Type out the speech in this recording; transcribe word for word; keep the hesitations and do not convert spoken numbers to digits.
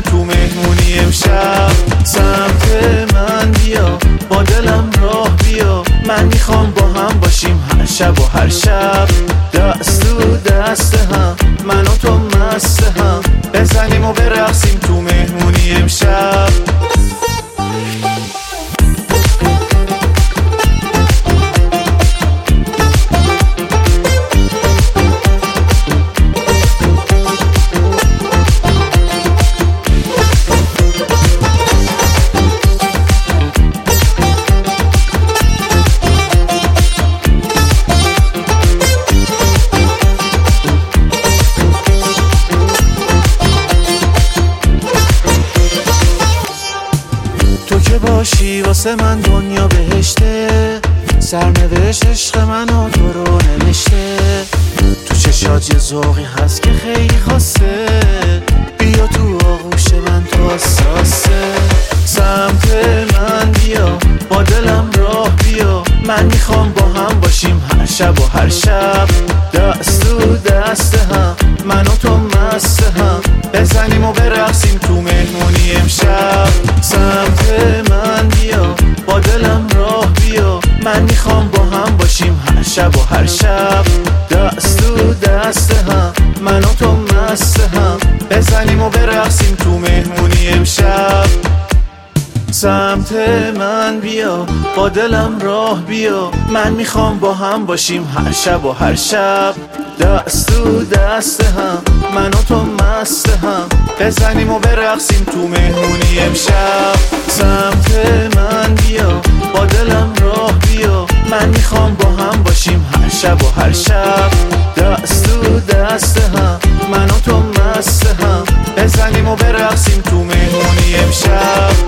تو مهمونی امشب. سمت من بیا با دلم راه بیا، من میخوام با هم باشیم هر شب و هر شب. دست تو دست هم من و تو مست هم، بزنیم و برقصیم تو مهمونی امشب. تو که باشی واسه من دنیا بهشته، سرنوشت عشق من و تو رو نوشته. تو چشات یه ذوقی هست که خیلی خاصه، بیا تو آغوش من تو حساسه. سمت من بیا با دلم راه بیا، من میخوام با هم باشیم هر شب و هر شب. دست تو دست هم من و تو مست هم، بزنیم و برقصیم تو مهمونی امشب. سمت من بیا با دلم راه بیا، من میخوام با هم باشیم هر شب و هر شب. دست تو دست هم من و تو مست هم، بزنیم و برقصیم تو مهمونی امشب. سمت من بیا با دلم راه بیا، من میخوام با هم باشیم هر شب و هر شب. دست تو دست هم من و تو مست هم، بزنیم و برقصیم تو مهمونی امشب. سمت من بیا با دلم راه بیا، من میخوام با هم باشیم هر شب و هر شب. دست تو دست هم من و تو مست هم، بزنیم و برقصیم تو مهمونی امشب.